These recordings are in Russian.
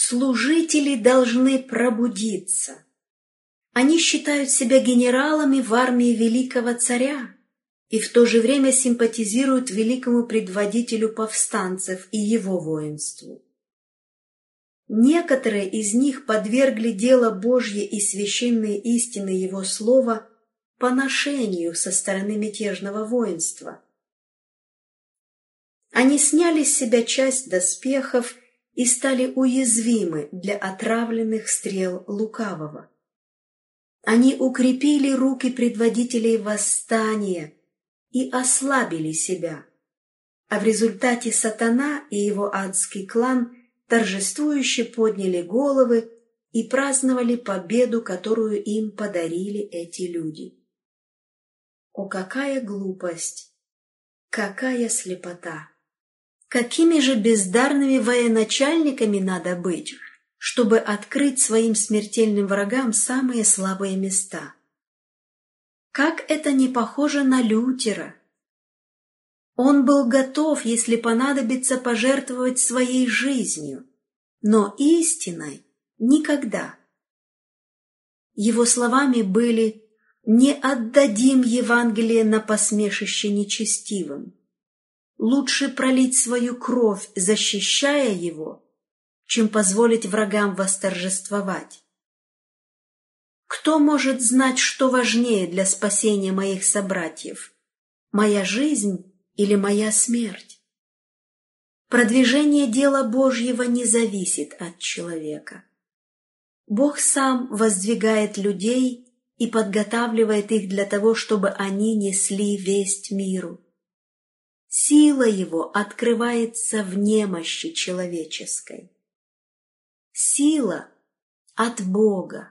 Служители должны пробудиться. Они считают себя генералами в армии великого царя и в то же время симпатизируют великому предводителю повстанцев и его воинству. Некоторые из них подвергли дело Божье и священные истины Его Слова поношению со стороны мятежного воинства. Они сняли с себя часть доспехов и стали уязвимы для отравленных стрел лукавого. Они укрепили руки предводителей восстания и ослабили себя, а в результате сатана и его адский клан торжествующе подняли головы и праздновали победу, которую им подарили эти люди. О, какая глупость! Какая слепота! Какими же бездарными военачальниками надо быть, чтобы открыть своим смертельным врагам самые слабые места? Как это не похоже на Лютера! Он был готов, если понадобится, пожертвовать своей жизнью, но истиной никогда. Его словами были: «Не отдадим Евангелие на посмешище нечестивым. Лучше пролить свою кровь, защищая его, чем позволить врагам восторжествовать. Кто может знать, что важнее для спасения моих собратьев, моя жизнь или моя смерть?» Продвижение дела Божьего не зависит от человека. Бог сам воздвигает людей и подготавливает их для того, чтобы они несли весть миру. Сила Его открывается в немощи человеческой. Сила от Бога.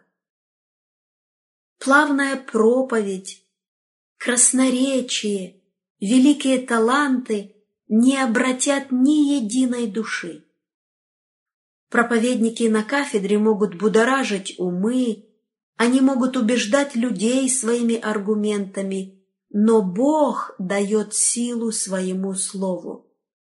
Плавная проповедь, красноречие, великие таланты не обратят ни единой души. Проповедники на кафедре могут будоражить умы, они могут убеждать людей своими аргументами, но Бог дает силу своему слову.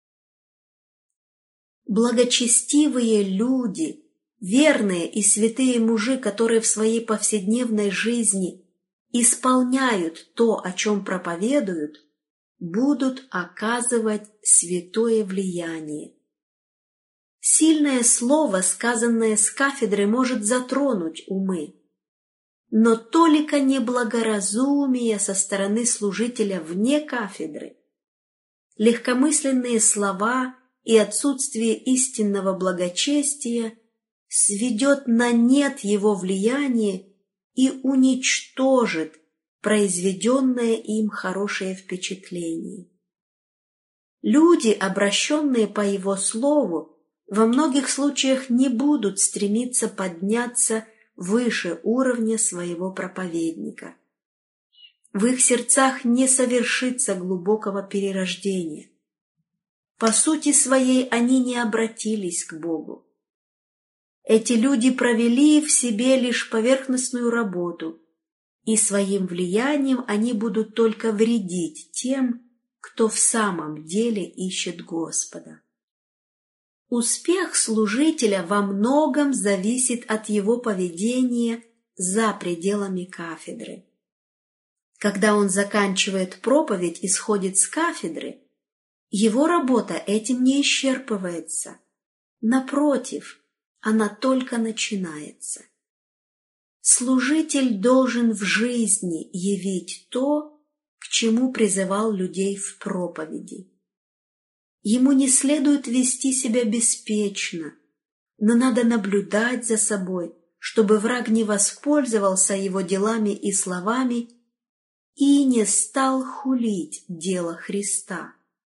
Благочестивые люди, верные и святые мужи, которые в своей повседневной жизни исполняют то, о чем проповедуют, будут оказывать святое влияние. Сильное слово, сказанное с кафедры, может затронуть умы, но только неблагоразумие со стороны служителя вне кафедры, легкомысленные слова и отсутствие истинного благочестия сведет на нет его влияние и уничтожит произведенное им хорошее впечатление. Люди, обращенные по его слову, во многих случаях не будут стремиться подняться выше уровня своего проповедника. В их сердцах не совершится глубокого перерождения. По сути своей они не обратились к Богу. Эти люди провели в себе лишь поверхностную работу, и своим влиянием они будут только вредить тем, кто в самом деле ищет Господа. Успех служителя во многом зависит от его поведения за пределами кафедры. Когда он заканчивает проповедь и сходит с кафедры, его работа этим не исчерпывается. Напротив, она только начинается. Служитель должен в жизни явить то, к чему призывал людей в проповеди. Ему не следует вести себя беспечно, но надо наблюдать за собой, чтобы враг не воспользовался его делами и словами и не стал хулить дело Христа.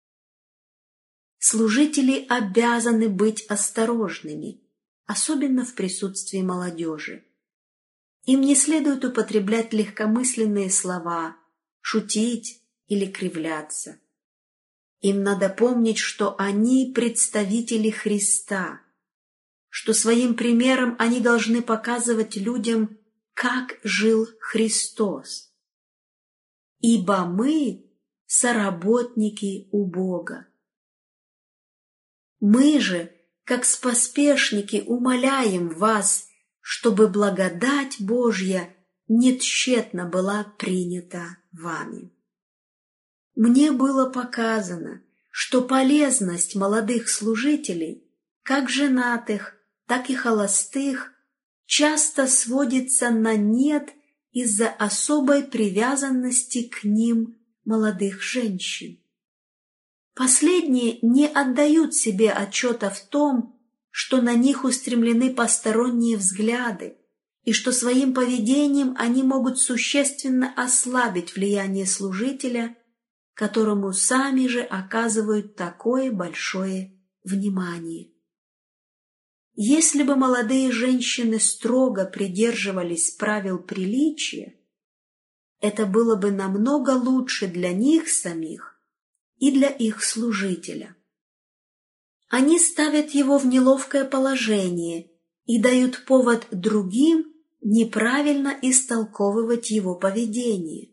Служители обязаны быть осторожными, особенно в присутствии молодежи. Им не следует употреблять легкомысленные слова, шутить или кривляться. Им надо помнить, что они представители Христа, что своим примером они должны показывать людям, как жил Христос. Ибо мы соработники у Бога. Мы же, как споспешники умоляем вас, чтобы благодать Божья нетщетно была принята вами. Мне было показано, что полезность молодых служителей, как женатых, так и холостых, часто сводится на нет из-за особой привязанности к ним молодых женщин. Последние не отдают себе отчета в том, что на них устремлены посторонние взгляды, и что своим поведением они могут существенно ослабить влияние служителя, которому сами же оказывают такое большое внимание. Если бы молодые женщины строго придерживались правил приличия, это было бы намного лучше для них самих и для их служителя. Они ставят его в неловкое положение и дают повод другим неправильно истолковывать его поведение.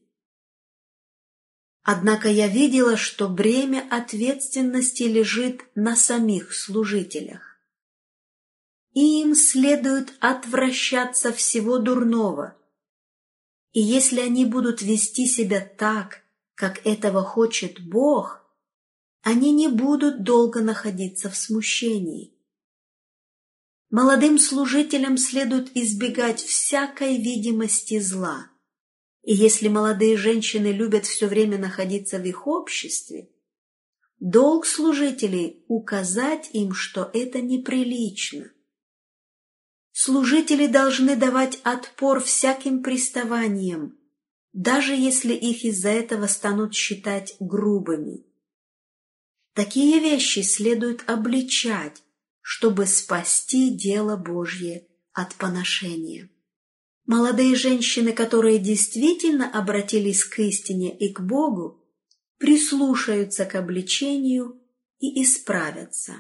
Однако я видела, что бремя ответственности лежит на самих служителях. И им следует отвращаться всего дурного. И если они будут вести себя так, как этого хочет Бог, они не будут долго находиться в смущении. Молодым служителям следует избегать всякой видимости зла. И если молодые женщины любят все время находиться в их обществе, долг служителей указать им, что это неприлично. Служители должны давать отпор всяким приставаниям, даже если их из-за этого станут считать грубыми. Такие вещи следует обличать, чтобы спасти дело Божье от поношения. Молодые женщины, которые действительно обратились к истине и к Богу, прислушаются к обличению и исправятся.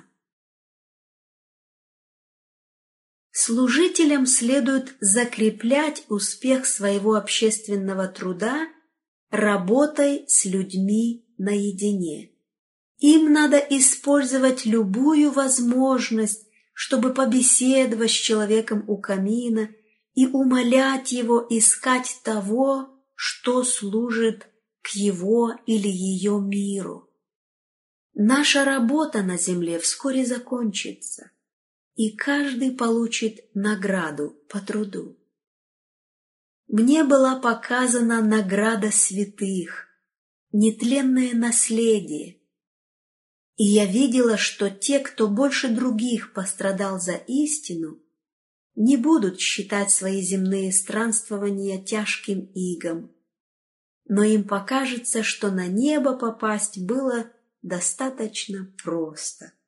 Служителям следует закреплять успех своего общественного труда работой с людьми наедине. Им надо использовать любую возможность, чтобы побеседовать с человеком у камина и умолять его искать того, что служит к его или ее миру. Наша работа на земле вскоре закончится, и каждый получит награду по труду. Мне была показана награда святых, нетленное наследие, и я видела, что те, кто больше других пострадал за истину, не будут считать свои земные странствования тяжким игом, но им покажется, что на небо попасть было достаточно просто.